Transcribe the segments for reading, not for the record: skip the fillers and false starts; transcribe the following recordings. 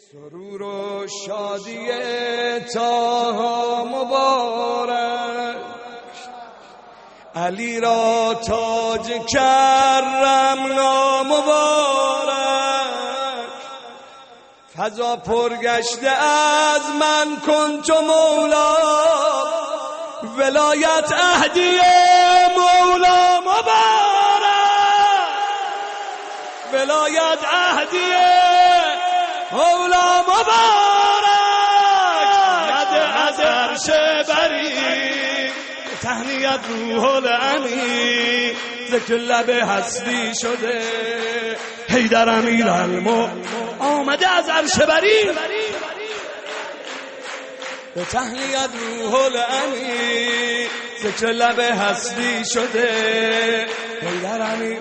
سرور و شادی طه مبارک، علی را تاج کرم نامبارک. فضا پرگشته از من کن تو مولا، ولایت عهدی مولا مبارک، ولایت عهدی مولا مبارک. مد از عرش بری تهنیت روح الامین، ذکر لب هستی شده حیدر امیرالمومنین. آمده از عرش بری به تهنیت روح الامین، ذکر لب هستی شده حیدر امیرالمومنین.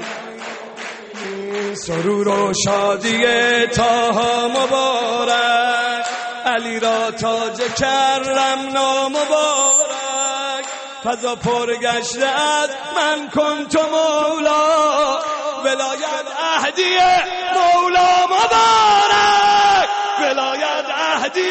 سرور و شادی طه مبارک، علی را تاج کرم نامبارک. فضا پرگشته از من کن تو مولا، ولایت عهدی مولا مبارک، ولایت عهدی.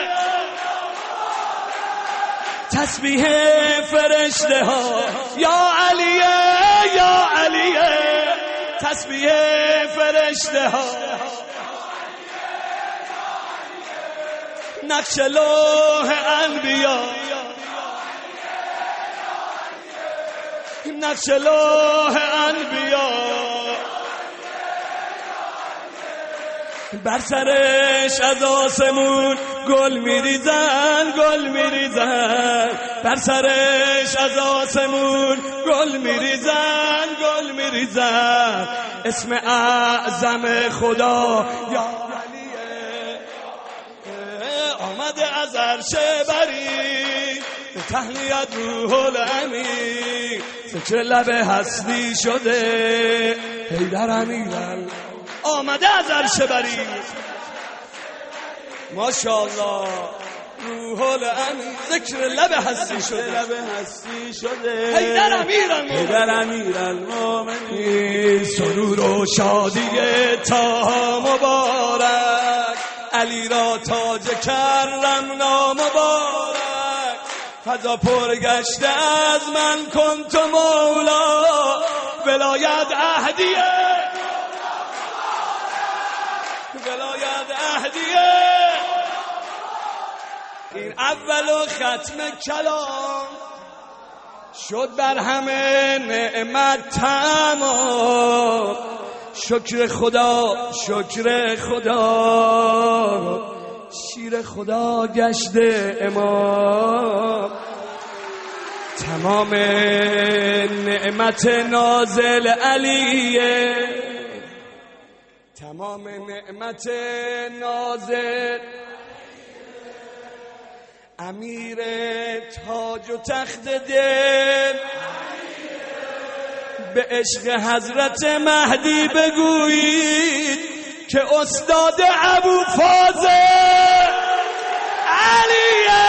تسبیح فرشته ها یا علیه یا علیه، تسبیح فرشته ها نقش لوح انبیا، نقش لوح انبیا. بر سرش از آسمون گل میریزن، گل میریزن. بر سرش از آسمون گل میریزن، گل میریزن. اسم اعظم خدا یا علیه، آمده از عرش بری تهنیت روح الامین، ذکر لب هستی شده حیدر امیرالمومنین. آمده از عرش بری ماشاءالله روح الامین، ذکر لب هستی شده، لب هستی شده حیدر امیرالمومنین، حیدر امیرالمومنین. سرور و شادی طه مبارک، علی را تاج کرم نامبارک. فضا پرگشته از من کن تو مولا، ولایت عهدی ولایت عهدیه. این اول و ختم کلام شد بر همه نعمت تمام. شکر خدا شکر خدا، شیر خدا گشته امام. تمام نعمت نازل علیه، تمام نعمت نازل امیر تاج و تخت دل. به عشق حضرت مهدی بگویید که استاد ابوالفضل علیه.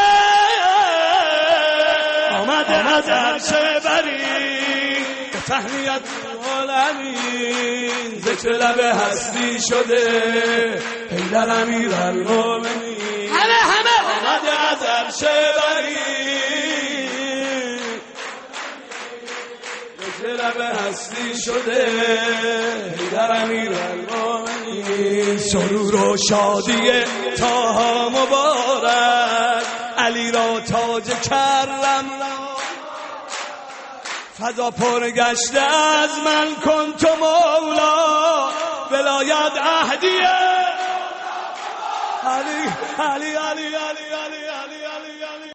آمده از عرش بری به تهنیت روح الامین، ذکر لب هستی شده حیدر امیرالمومنین. همه آمده از عرش بری ذکر لب هستی شده حیدر امیرالمومنین. سرور و شادی طه مبارک، علی را تاج کرم. فضا پرگشته از من کن تو مولا، ولایت عهدی علی علی علی علی علی علی علی.